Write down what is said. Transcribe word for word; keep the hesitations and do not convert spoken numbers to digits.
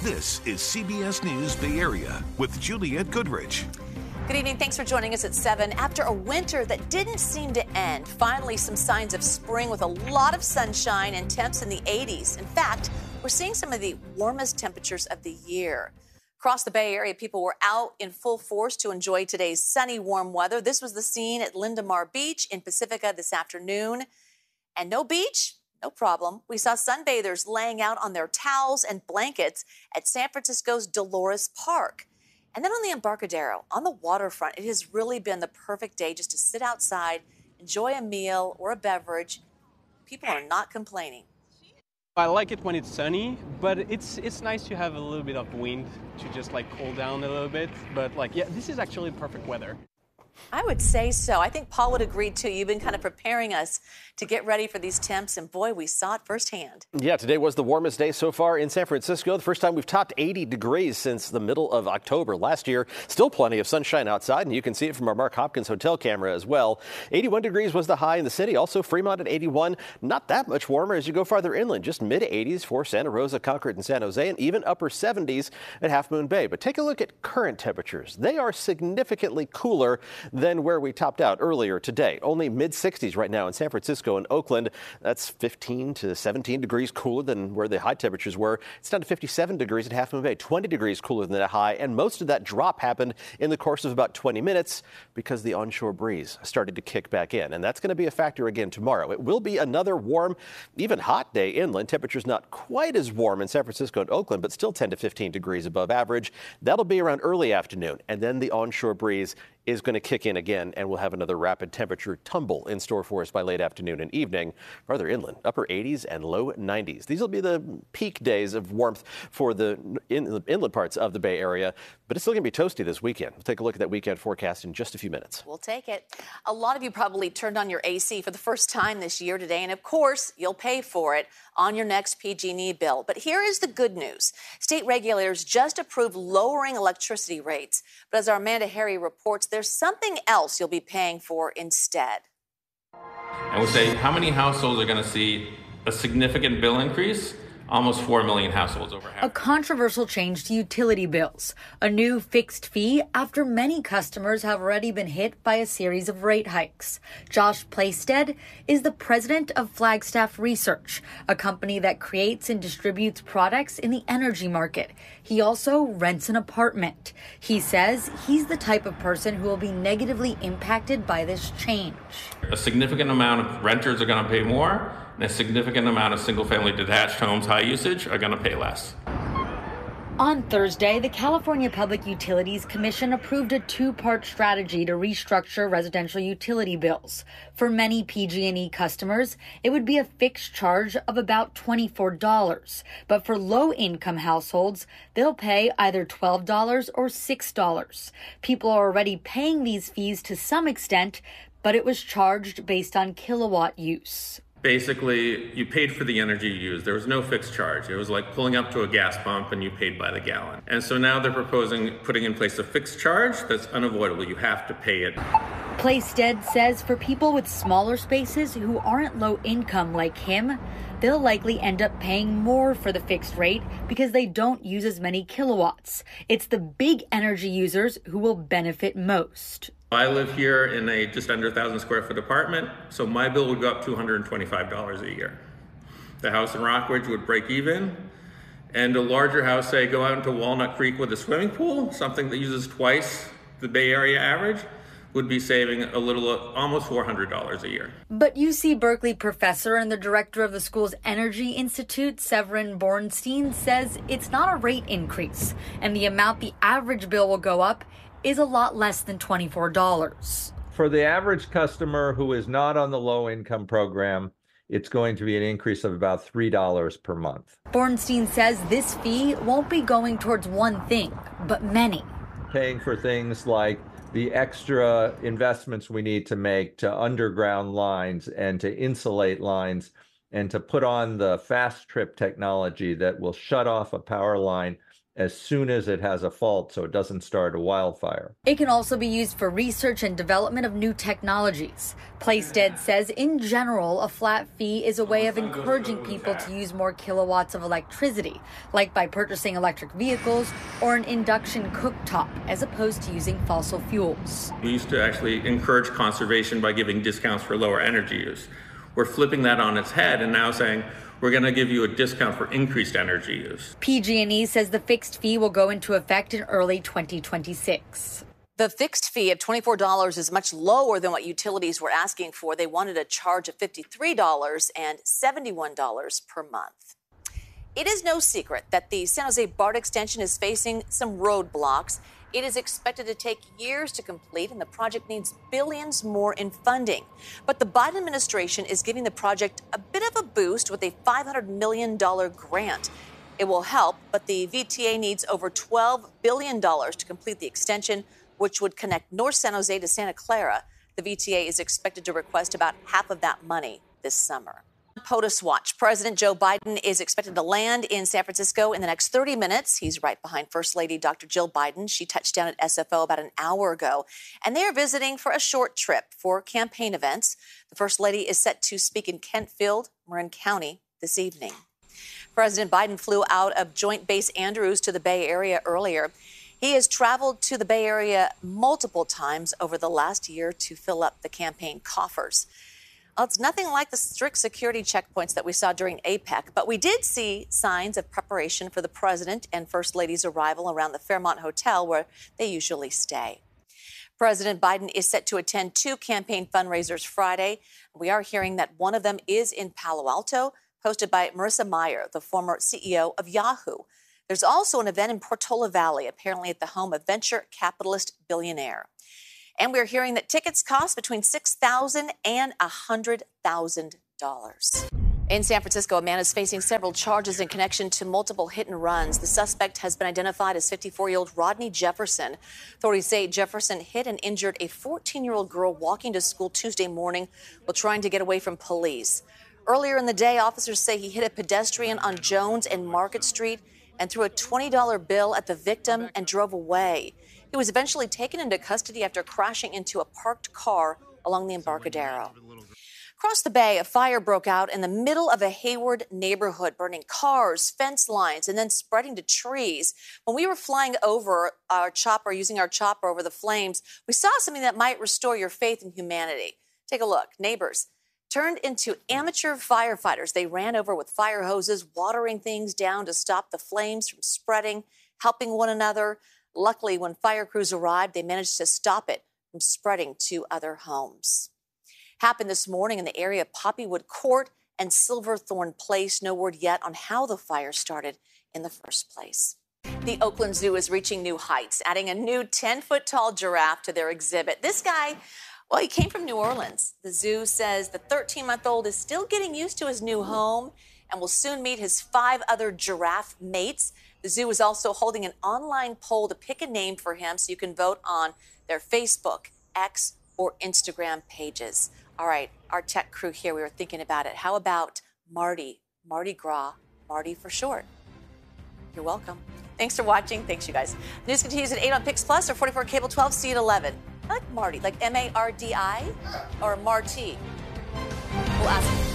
This is C B S News Bay Area with Juliette Goodrich. Good evening. Thanks for joining us at seven. After a winter that didn't seem to end, finally some signs of spring with a lot of sunshine and temps in the eighties. In fact, we're seeing some of the warmest temperatures of the year. Across the Bay Area, people were out in full force to enjoy today's sunny, warm weather. This was the scene at Lindamar Beach in Pacifica this afternoon. And no beach? No problem. We saw sunbathers laying out on their towels and blankets at San Francisco's Dolores Park. And then on the Embarcadero, on the waterfront, it has really been the perfect day just to sit outside, enjoy a meal or a beverage. People are not complaining. I like it when it's sunny, but it's it's nice to have a little bit of wind to just like cool down a little bit. But like, yeah, this is actually perfect weather. I would say so. I think Paul would agree, too. You've been kind of preparing us to get ready for these temps, and boy, we saw it firsthand. Yeah, today was the warmest day so far in San Francisco. The first time we've topped eighty degrees since the middle of October last year. Still plenty of sunshine outside, and you can see it from our Mark Hopkins hotel camera as well. eighty-one degrees was the high in the city. Also, Fremont at eighty-one. Not that much warmer as you go farther inland. Just mid-eighties for Santa Rosa, Concord, and San Jose, and even upper seventies at Half Moon Bay. But take a look at current temperatures. They are significantly cooler than where we topped out earlier today. Only mid-sixties right now in San Francisco and Oakland. That's fifteen to seventeen degrees cooler than where the high temperatures were. It's down to fifty-seven degrees at Half Moon Bay, twenty degrees cooler than that high, and most of that drop happened in the course of about twenty minutes because the onshore breeze started to kick back in, and that's going to be a factor again tomorrow. It will be another warm, even hot day inland. Temperatures not quite as warm in San Francisco and Oakland, but still ten to fifteen degrees above average. That'll be around early afternoon, and then the onshore breeze is going to kick in again, and we'll have another rapid temperature tumble in store for us by late afternoon and evening. Farther inland, upper eighties and low nineties. These will be the peak days of warmth for the, in, the inland parts of the Bay Area, but it's still going to be toasty this weekend. We'll take a look at that weekend forecast in just a few minutes. We'll take it. A lot of you probably turned on your A C for the first time this year today, and of course, you'll pay for it on your next P G and E bill. But here is the good news. State regulators just approved lowering electricity rates. But as our Amanda Harry reports, there's something else you'll be paying for instead. And we say, how many households are going to see a significant bill increase? Almost four million households, over half. A controversial change to utility bills, a new fixed fee after many customers have already been hit by a series of rate hikes. Josh Plaisted is the president of Flagstaff Research, a company that creates and distributes products in the energy market. He also rents an apartment. He says he's the type of person who will be negatively impacted by this change. A significant amount of renters are going to pay more, and a significant amount of single-family detached homes, high usage, are going to pay less. On Thursday, the California Public Utilities Commission approved a two-part strategy to restructure residential utility bills. For many P G and E customers, it would be a fixed charge of about twenty-four dollars. But for low-income households, they'll pay either twelve dollars or six dollars. People are already paying these fees to some extent, but it was charged based on kilowatt use. Basically, you paid for the energy you used. There was no fixed charge. It was like pulling up to a gas pump and you paid by the gallon. And so now they're proposing putting in place a fixed charge that's unavoidable. You have to pay it. Plaisted says for people with smaller spaces who aren't low income like him, they'll likely end up paying more for the fixed rate because they don't use as many kilowatts. It's the big energy users who will benefit most. I live here in a just under one thousand square foot apartment, so my bill would go up two hundred twenty-five dollars a year. The house in Rockridge would break even, and a larger house, say, go out into Walnut Creek with a swimming pool, something that uses twice the Bay Area average, would be saving a little, almost four hundred dollars a year. But U C Berkeley professor and the director of the school's Energy Institute, Severin Bornstein, says it's not a rate increase, and the amount the average bill will go up is a lot less than twenty-four dollars. For the average customer who is not on the low-income program, it's going to be an increase of about three dollars per month. Bornstein says this fee won't be going towards one thing, but many. Paying for things like the extra investments we need to make to underground lines and to insulate lines and to put on the fast trip technology that will shut off a power line as soon as it has a fault so it doesn't start a wildfire. It can also be used for research and development of new technologies. PlayStead says, in general, a flat fee is a way of encouraging people to use more kilowatts of electricity, like by purchasing electric vehicles or an induction cooktop, as opposed to using fossil fuels. We used to actually encourage conservation by giving discounts for lower energy use. We're flipping that on its head and now saying, we're going to give you a discount for increased energy use. P G and E says the fixed fee will go into effect in early twenty twenty-six. The fixed fee of twenty-four dollars is much lower than what utilities were asking for. They wanted a charge of fifty-three dollars and seventy-one dollars per month. It is no secret that the San Jose BART extension is facing some roadblocks. It is expected to take years to complete, and the project needs billions more in funding. But the Biden administration is giving the project a bit of a boost with a five hundred million dollars grant. It will help, but the V T A needs over twelve billion dollars to complete the extension, which would connect North San Jose to Santa Clara. The V T A is expected to request about half of that money this summer. POTUS Watch. President Joe Biden is expected to land in San Francisco in the next thirty minutes. He's right behind First Lady Doctor Jill Biden. She touched down at S F O about an hour ago, and they are visiting for a short trip for campaign events. The First Lady is set to speak in Kentfield, Marin County, this evening. President Biden flew out of Joint Base Andrews to the Bay Area earlier. He has traveled to the Bay Area multiple times over the last year to fill up the campaign coffers. Well, it's nothing like the strict security checkpoints that we saw during APEC, but we did see signs of preparation for the president and First Lady's arrival around the Fairmont Hotel, where they usually stay. President Biden is set to attend two campaign fundraisers Friday. We are hearing that one of them is in Palo Alto, hosted by Marissa Mayer, the former C E O of Yahoo. There's also an event in Portola Valley, apparently at the home of venture capitalist billionaire. And we're hearing that tickets cost between six thousand dollars and one hundred thousand dollars. In San Francisco, a man is facing several charges in connection to multiple hit and runs. The suspect has been identified as fifty-four-year-old Rodney Jefferson. Authorities say Jefferson hit and injured a fourteen-year-old girl walking to school Tuesday morning while trying to get away from police. Earlier in the day, officers say he hit a pedestrian on Jones and Market Street and threw a twenty dollar bill at the victim and drove away. He was eventually taken into custody after crashing into a parked car along the Embarcadero. Across the bay, a fire broke out in the middle of a Hayward neighborhood, burning cars, fence lines, and then spreading to trees. When we were flying over our chopper, using our chopper over the flames, we saw something that might restore your faith in humanity. Take a look. Neighbors turned into amateur firefighters. They ran over with fire hoses, watering things down to stop the flames from spreading, helping one another. Luckily, when fire crews arrived, they managed to stop it from spreading to other homes. Happened this morning in the area of Poppywood Court and Silverthorne Place. No word yet on how the fire started in the first place. The Oakland Zoo is reaching new heights, adding a new ten-foot-tall giraffe to their exhibit. This guy, well, he came from New Orleans. The zoo says the thirteen-month-old is still getting used to his new home and will soon meet his five other giraffe mates. The zoo is also holding an online poll to pick a name for him, so you can vote on their Facebook, X, or Instagram pages. All right, our tech crew here, we were thinking about it. How about Marty, Mardi Gras, Marty for short? You're welcome. Thanks for watching. Thanks, you guys. News continues at eight on Pix Plus or forty-four Cable twelve. See you at eleven. I like Marty, like M A R D I or Marty. We'll ask.